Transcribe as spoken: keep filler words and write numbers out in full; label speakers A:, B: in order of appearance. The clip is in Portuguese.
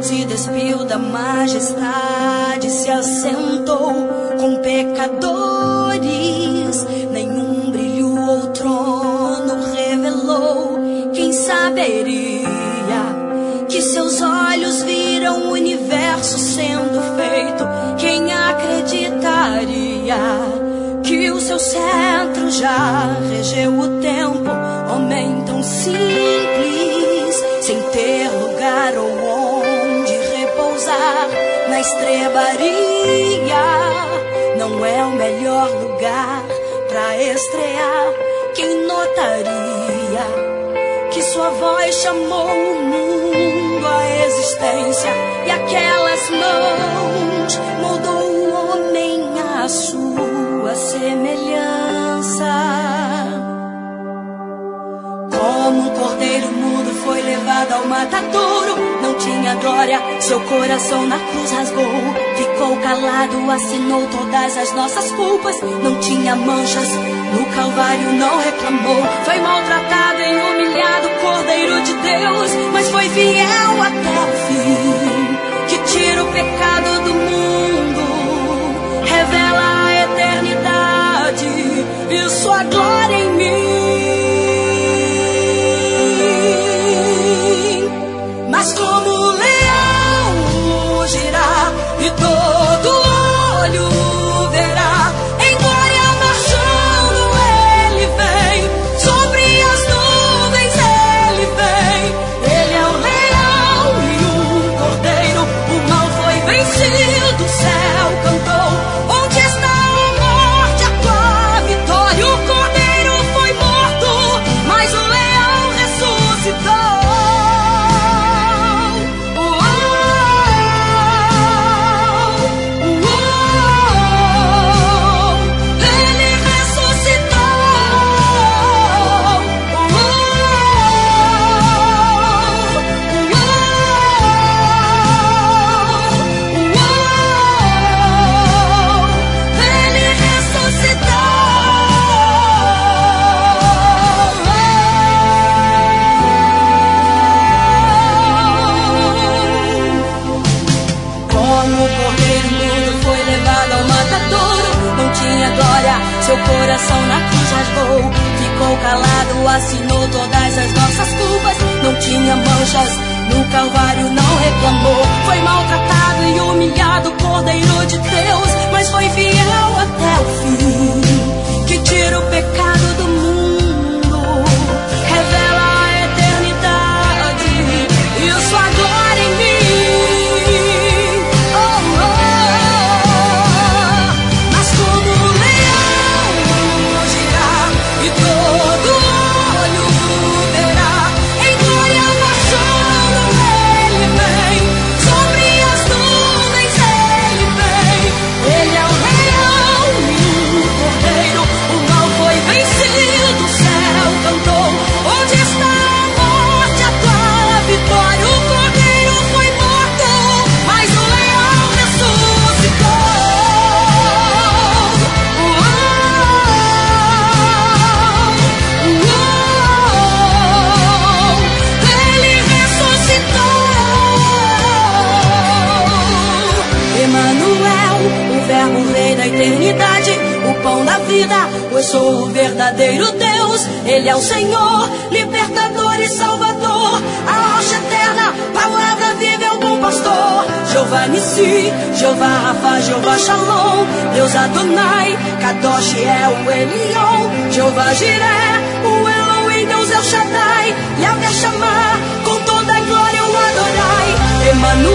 A: se despiu da majestade, se assentou com pecadores. Nenhum brilho ou trono revelou. Quem saberia que seus olhos viram o universo sendo feito? Quem acreditaria que o seu centro já regeu o tempo? Homem tão simples, sem ter lugar ou onde repousar. Na estrebaria não é o melhor lugar pra estrear. Quem notaria que sua voz chamou o mundo à existência? E aquelas mãos moldou o homem à sua semelhança. Como um cordeiro mudo foi levado ao matadouro, não tinha glória, seu coração na cruz rasgou. Ficou calado, assinou todas as nossas culpas, não tinha manchas, no Calvário não reclamou. Foi maltratado e humilhado, Cordeiro de Deus, mas foi fiel até o fim. Que tira o pecado do mundo, revela a eternidade e sua glória em mim. Mas como o leão rugirá e todo olho verá, em glória marchando ele vem, sobre as nuvens ele vem. Ele é o leão e o cordeiro, o mal foi vencido, o céu cantou. Onde está a morte, a tua vitória? O cordeiro foi morto, mas o leão ressuscitou. Seu coração na cruz rasgou, ficou calado, assinou todas as nossas culpas. Não tinha manchas, no Calvário não reclamou. Foi maltratado e humilhado, Cordeiro de Deus, mas foi fiel até o fim. Que tira o pecado do mundo, revela a eternidade e sua glória em mim. Eu sou o verdadeiro Deus, Ele é o Senhor, libertador e salvador, a rocha eterna, palavra viva é o bom pastor. Jeová Nissi, Jeová Rafa, Jeová Shalom, Deus Adonai, Kadosh é o Elion, Jeová Jireh, o Elohim, Deus El Shaddai, Yahvé Shammah, com toda a glória o adorai. Emmanuel,